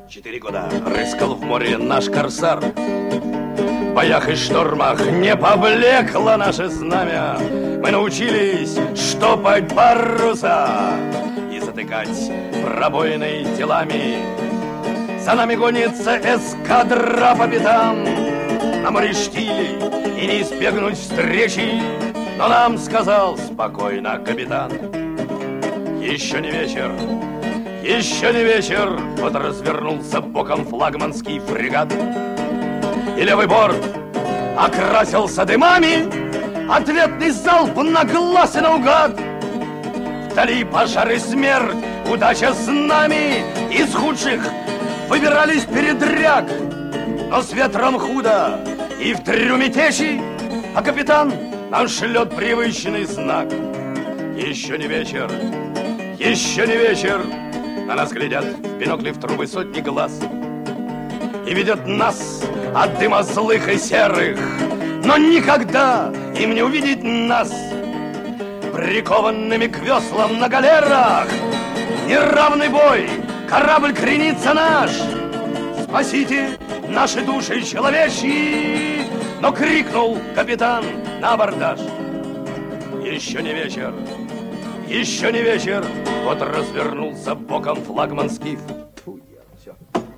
4 года рыскал в море наш корсар. В боях и штормах не поблекло наше знамя. Мы научились штопать паруса и затыкать пробоины телами. За нами гонится эскадра по пятам. На море штиль и не избегнуть встречи. Но нам сказал спокойно капитан: еще не вечер, еще не вечер. Вот развернулся боком флагманский фрегат, и левый борт окрасился дымами. Ответный залп на глаз и наугад. Вдали пожар и смерть, удача с нами. Из худших выбирались передряг. Но с ветром худо и в трюме течи, а капитан нам шлет привычный знак: еще не вечер, еще не вечер. На нас глядят в бинокли в трубы сотни глаз и видят нас от дыма злых и серых. Но никогда им не увидеть нас прикованными к веслам на галерах. Неравный бой, корабль кренится наш. Спасите наши души человечьи. Но крикнул капитан на абордаж: еще не вечер, еще не вечер. Вот развернулся боком флагманский